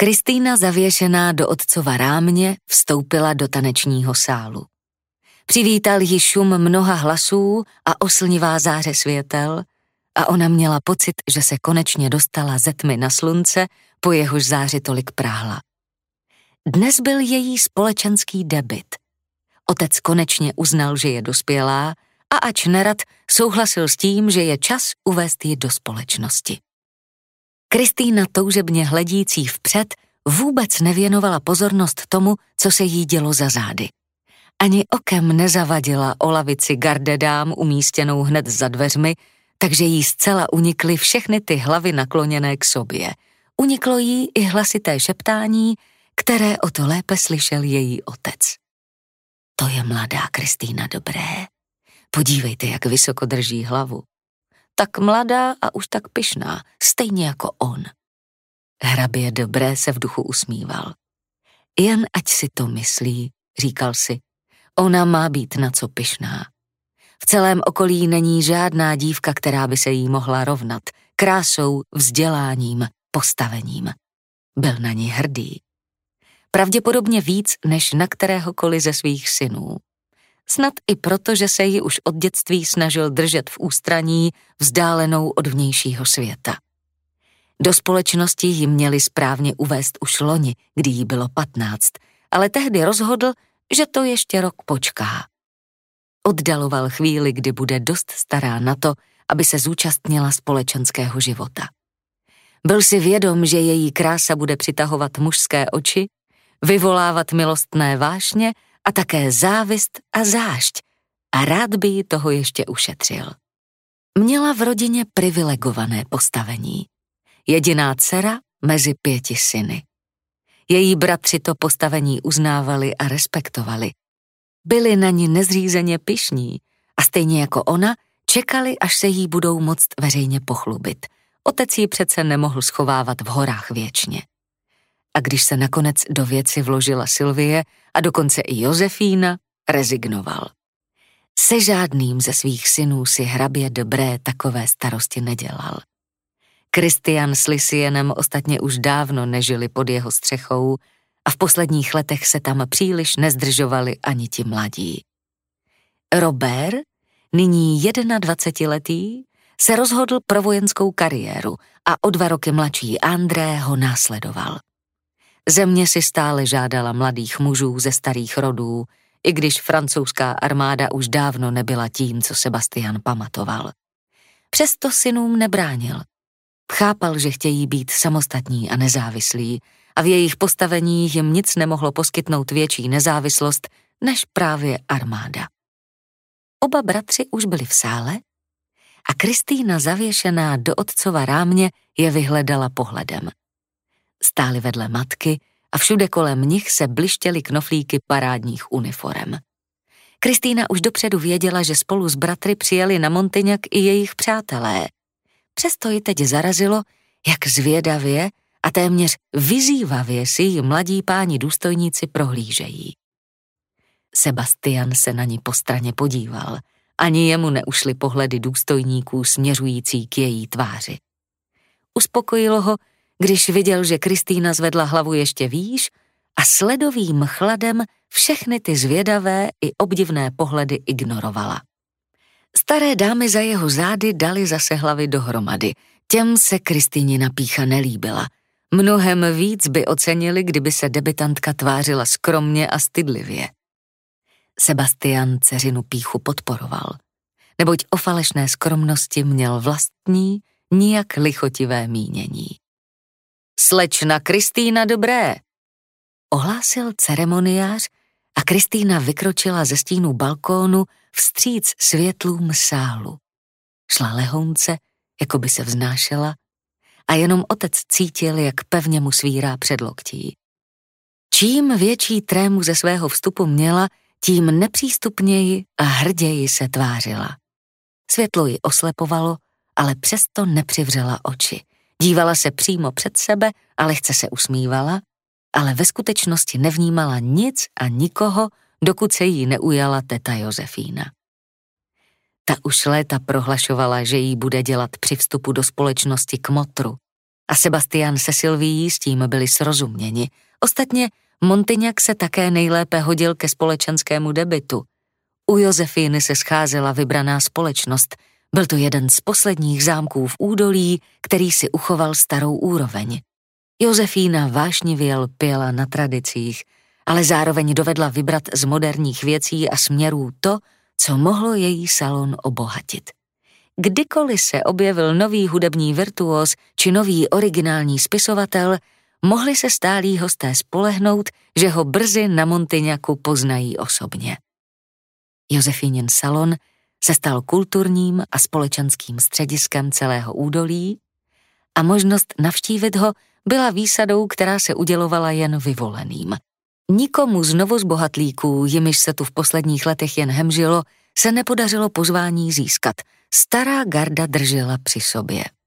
Kristýna, zavěšená do otcova rámě, vstoupila do tanečního sálu. Přivítal ji šum mnoha hlasů a oslnivá záře světel a ona měla pocit, že se konečně dostala ze tmy na slunce, po jehož záři tolik práhla. Dnes byl její společenský debut. Otec konečně uznal, že je dospělá a ač nerad, souhlasil s tím, že je čas uvést ji do společnosti. Kristýna, toužebně hledící vpřed, vůbec nevěnovala pozornost tomu, co se jí dělo za zády. Ani okem nezavadila o lavici gardedám umístěnou hned za dveřmi, takže jí zcela unikly všechny ty hlavy nakloněné k sobě. Uniklo jí i hlasité šeptání, které o to lépe slyšel její otec. To je mladá Kristýna Dobré. Podívejte, jak vysoko drží hlavu. Tak mladá a už tak pyšná, stejně jako on. Hrabě Dobré se v duchu usmíval. Jen ať si to myslí, říkal si, ona má být na co pyšná. V celém okolí není žádná dívka, která by se jí mohla rovnat, krásou, vzděláním, postavením. Byl na ní hrdý. Pravděpodobně víc, než na kteréhokoliv ze svých synů. Snad i proto, že se ji už od dětství snažil držet v ústraní, vzdálenou od vnějšího světa. Do společnosti ji měli správně uvést už loni, kdy jí bylo 15, ale tehdy rozhodl, že to ještě rok počká. Oddaloval chvíli, kdy bude dost stará na to, aby se zúčastnila společenského života. Byl si vědom, že její krása bude přitahovat mužské oči, vyvolávat milostné vášně a také závist a zášť a rád by ji toho ještě ušetřil. Měla v rodině privilegované postavení. Jediná dcera mezi 5 syny. Její bratři to postavení uznávali a respektovali. Byli na ní nezřízeně pyšní a stejně jako ona čekali, až se jí budou moct veřejně pochlubit. Otec ji přece nemohl schovávat v horách věčně. A když se nakonec do věci vložila Sylvie a dokonce i Josefína, rezignoval. Se žádným ze svých synů si hrabě Dobré takové starosti nedělal. Kristian s Lucienem ostatně už dávno nežili pod jeho střechou a v posledních letech se tam příliš nezdržovali ani ti mladí. Robert, nyní 21letý, se rozhodl pro vojenskou kariéru a o 2 roky mladší André ho následoval. Země si stále žádala mladých mužů ze starých rodů, i když francouzská armáda už dávno nebyla tím, co Sebastian pamatoval. Přesto synům nebránil. Chápal, že chtějí být samostatní a nezávislí a v jejich postavení jim nic nemohlo poskytnout větší nezávislost než právě armáda. Oba bratři už byli v sále a Kristýna, zavěšená do otcova rámě, je vyhledala pohledem. Stáli vedle matky a všude kolem nich se blištěly knoflíky parádních uniforem. Kristýna už dopředu věděla, že spolu s bratry přijeli na Montignac i jejich přátelé. Přesto ji teď zarazilo, jak zvědavě a téměř vyzývavě si ji mladí páni důstojníci prohlížejí. Sebastian se na ní postraně podíval, ani jemu neušly pohledy důstojníků směřující k její tváři. Uspokojilo ho, když viděl, že Kristýna zvedla hlavu ještě výš a s ledovým chladem všechny ty zvědavé i obdivné pohledy ignorovala. Staré dámy za jeho zády dali zase hlavy dohromady. Těm se Kristýnina pýcha nelíbila. Mnohem víc by ocenili, kdyby se debutantka tvářila skromně a stydlivě. Sebastian dceřinu pýchu podporoval, neboť o falešné skromnosti měl vlastní, nijak lichotivé mínění. Slečna Kristýna Dobré, ohlásil ceremoniář a Kristýna vykročila ze stínu balkónu vstříc světlům sálu. Šla lehounce, jako by se vznášela, a jenom otec cítil, jak pevně mu svírá předloktí. Čím větší trému ze svého vstupu měla, tím nepřístupněji a hrději se tvářila. Světlo ji oslepovalo, ale přesto nepřivřela oči. Dívala se přímo před sebe a lehce se usmívala, ale ve skutečnosti nevnímala nic a nikoho, dokud se jí neujala teta Josefína. Ta už léta prohlašovala, že jí bude dělat při vstupu do společnosti kmotru a Sebastian se Sylvií s tím byli srozuměni. Ostatně Montignac se také nejlépe hodil ke společenskému debitu. U Josefíny se scházela vybraná společnost. Byl to jeden z posledních zámků v údolí, který si uchoval starou úroveň. Josefína vášnivě lpěla na tradicích, ale zároveň dovedla vybrat z moderních věcí a směrů to, co mohlo její salon obohatit. Kdykoliv se objevil nový hudební virtuóz či nový originální spisovatel, mohli se stálí hosté spolehnout, že ho brzy na Montignacu poznají osobně. Josefínin salon se stal kulturním a společenským střediskem celého údolí a možnost navštívit ho byla výsadou, která se udělovala jen vyvoleným. Nikomu z novozbohatlíků, jimiž se tu v posledních letech jen hemžilo, se nepodařilo pozvání získat. Stará garda držela při sobě.